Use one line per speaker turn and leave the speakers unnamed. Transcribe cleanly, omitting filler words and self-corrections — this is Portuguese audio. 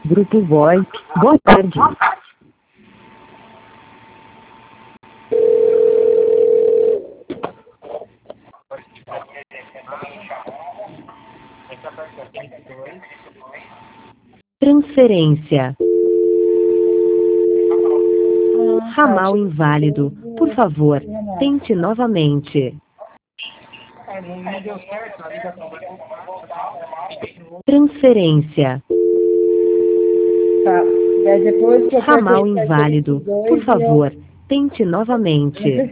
Grupo VoIP, boa tarde. Transferência. Ramal inválido. Por favor, tente novamente.
Não deu certo, a ligação vai voltar.
Transferência.
Tá. Daí depois que eu
Ramal
apertei
inválido. Por favor, tente novamente.